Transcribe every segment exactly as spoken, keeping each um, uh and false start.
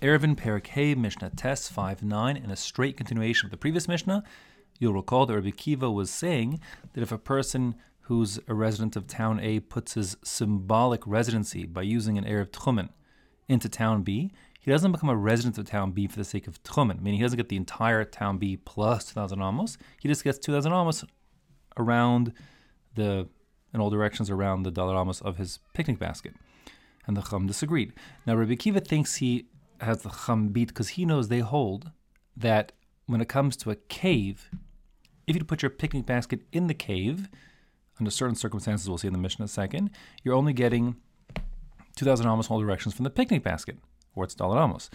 Erevin Perek Hey Mishnah Tes five nine, in a straight continuation of the previous Mishnah. You'll recall that Rabbi Kiva was saying that if a person who's a resident of town A puts his symbolic residency by using an Erev Tchumen into town B, he doesn't become a resident of town B for the sake of Tchumen, meaning he doesn't get the entire town B plus two thousand amos. He just gets two thousand amos around the, in all directions around the dollar amos of his picnic basket. And the Chum disagreed. Now Rabbi Kiva thinks he has the Chum beat because he knows they hold that when it comes to a cave, if you put your picnic basket in the cave, under certain circumstances, we'll see in the Mishnah in a second, you're only getting two thousand amos in all directions from the picnic basket, or it's dollar amos.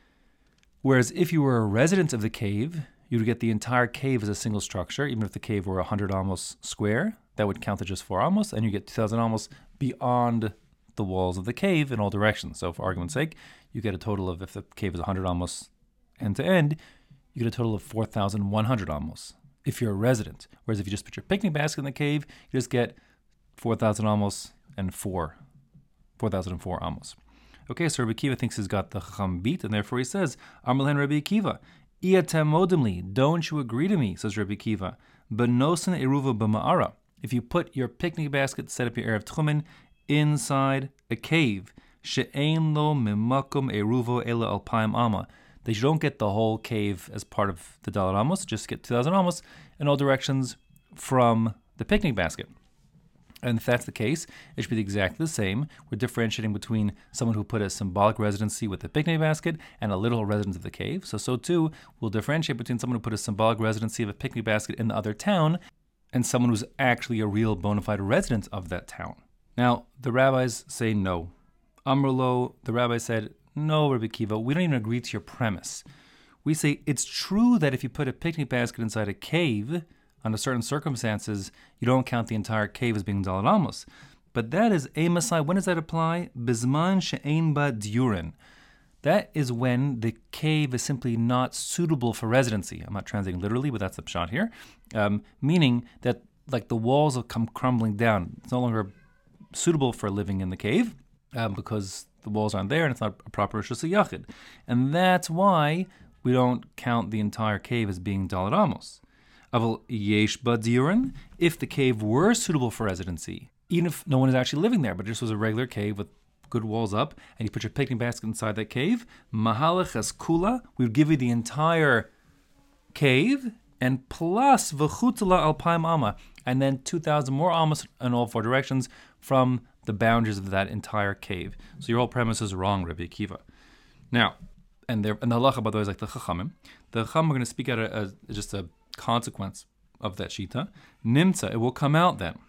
Whereas if you were a resident of the cave, you would get the entire cave as a single structure. Even if the cave were one hundred amos square, that would count to just four amos, and you get two thousand amos beyond the walls of the cave in all directions. So for argument's sake, you get a total of, if the cave is one hundred amos end to end, you get a total of four thousand one hundred amos if you're a resident. Whereas if you just put your picnic basket in the cave, you just get four thousand amos and four, four thousand four amos. Okay, so Rabbi Kiva thinks he's got the Chacham beat, and therefore he says, Amalen Rabbi Kiva, Iatem modimli, don't you agree to me, says Rabbi Kiva, Benosen eruva b'ma'ara, if you put your picnic basket, set up your Erev Tchumen, inside a cave, she'ein lo mimakum eruvo ela alpayim ama, that you don't get the whole cave as part of the Dalar Amos, just get two thousand amos in all directions from the picnic basket. And if that's the case, it should be exactly the same. We're differentiating between someone who put a symbolic residency with the picnic basket and a literal residence of the cave. So, so too, we'll differentiate between someone who put a symbolic residency of a picnic basket in the other town and someone who's actually a real bona fide resident of that town. Now, the rabbis say no. Amrlo, the rabbi said, no, Rabbi Kiva, we don't even agree to your premise. We say it's true that if you put a picnic basket inside a cave, under certain circumstances, you don't count the entire cave as being Dalar Amos. But that is a Masai. When does that apply? Bizman she'ein ba diurin. That is when the cave is simply not suitable for residency. I'm not translating literally, but that's the pshat here. Um, meaning that like the walls will come crumbling down. It's no longer suitable for living in the cave um, because the walls aren't there and it's not a proper Rishus Yachid. And that's why we don't count the entire cave as being Dalar Amos. Aval yesh ba diurin, if the cave were suitable for residency, even if no one is actually living there, but it just was a regular cave with good walls up, and you put your picnic basket inside that cave, mahalach as kula, we would give you the entire cave, and plus v'chutala alpaim ama, and then two thousand more amas in all four directions from the boundaries of that entire cave. So your whole premise is wrong, Rabbi Akiva. Now, and, there, and the halacha, by the way, is like the chachamim. The chacham are going to speak out as just a consequence of that shita. Nimtza, it will come out then.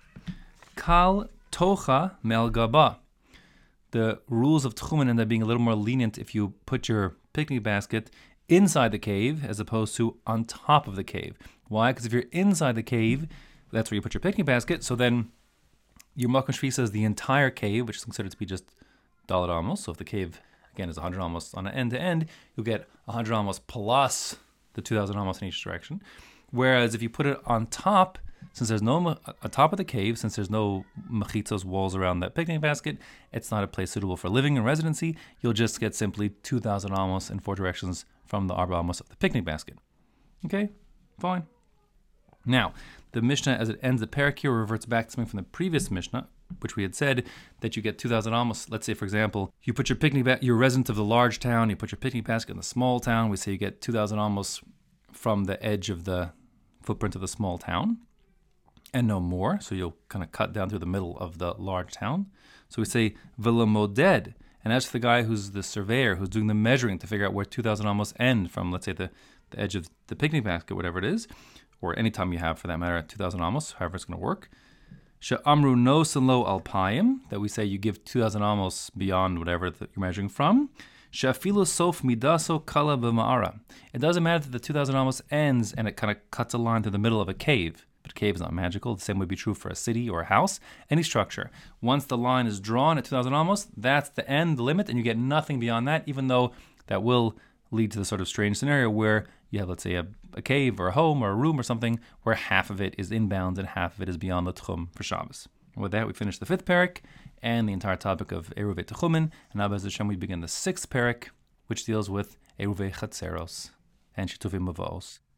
Kal tocha mel gaba. The rules of Tchumen end up being a little more lenient if you put your picnic basket inside the cave as opposed to on top of the cave. Why? Because if you're inside the cave, that's where you put your picnic basket, so then your Makom Shvi says the entire cave, which is considered to be just Dalar Amos. So if the cave, again, is one hundred amos on an end to end, you'll get one hundred amos plus the two thousand amos in each direction. Whereas if you put it on top, since there's no, on top of the cave, since there's no machitzos walls around that picnic basket, it's not a place suitable for living and residency, you'll just get simply two thousand amos in four directions from the arba amos of the picnic basket. Okay, fine. Now, the Mishnah, as it ends the parak here, reverts back to something from the previous Mishnah, which we had said that you get two thousand amos. Let's say, for example, you put your picnic ba- you're a resident of the large town, you put your picnic basket in the small town, we say you get two thousand amos from the edge of the footprint of the small town, and no more, so you'll kind of cut down through the middle of the large town. So we say v'la moded, and as for the guy who's the surveyor, who's doing the measuring to figure out where two thousand amos end from, let's say, the, the edge of the picnic basket, whatever it is, or any time you have, for that matter, at two thousand amos, however it's going to work. She'amru nosen lo alpayim, that we say you give two thousand amos beyond whatever that you're measuring from. She'afilu sof midaso kala b'ma'ara. It doesn't matter that the two thousand amos ends and it kind of cuts a line through the middle of a cave. But a cave is not magical. The same would be true for a city or a house, any structure. Once the line is drawn at two thousand amos, that's the end, the limit, and you get nothing beyond that, even though that will lead to the sort of strange scenario where you have, let's say, a, a cave or a home or a room or something where half of it is inbounds and half of it is beyond the Tchum for Shabbos. And with that, we finish the fifth parak and the entire topic of Eruv Tchumen. And now, Bez Hashem, we begin the sixth parak, which deals with Eruvei Chatzeros and Shituvim Mavos.